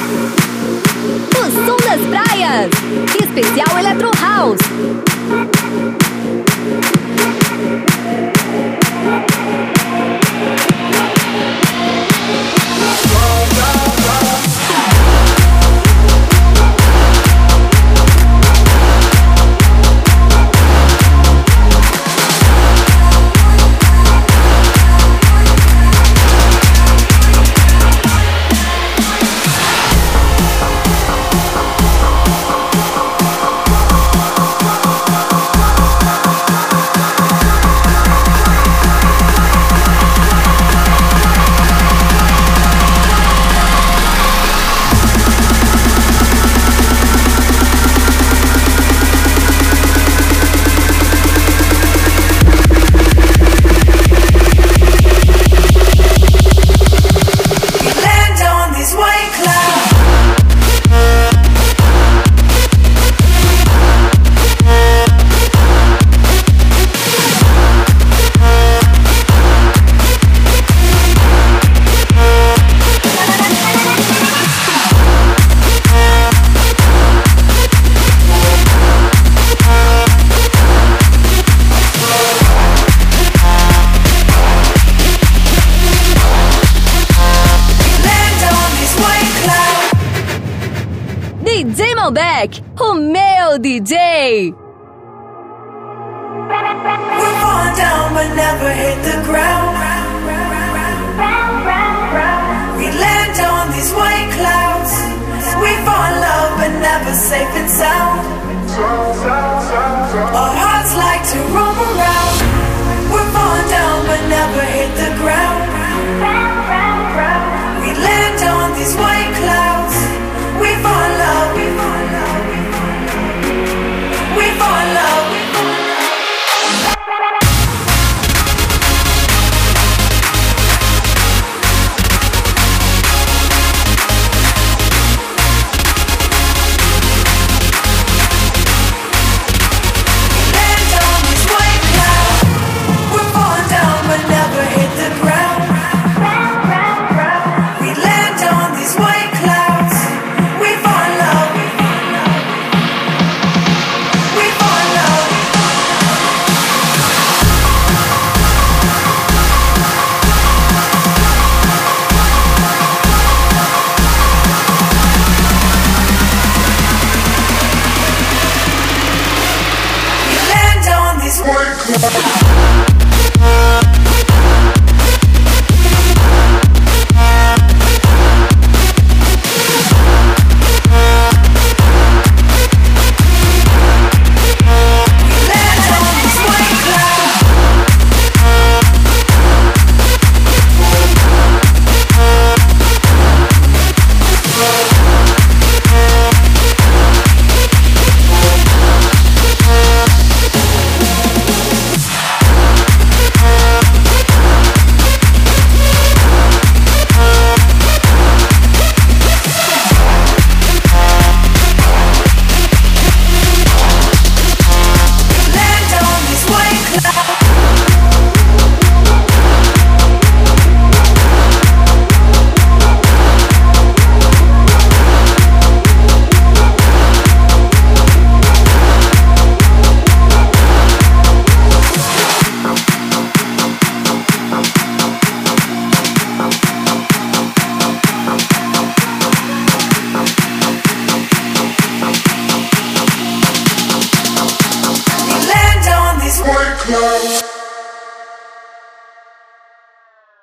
O som das praias. Especial Electro House. DJ Malbec, o meu DJ. We're falling down but never hit the ground. We land on these white clouds. We fall in love but never safe and sound. Our hearts like to roam around. We're falling down but never hit the ground. We land on these white clouds. We fall in love. We fall in love. We fall in love. White clouds.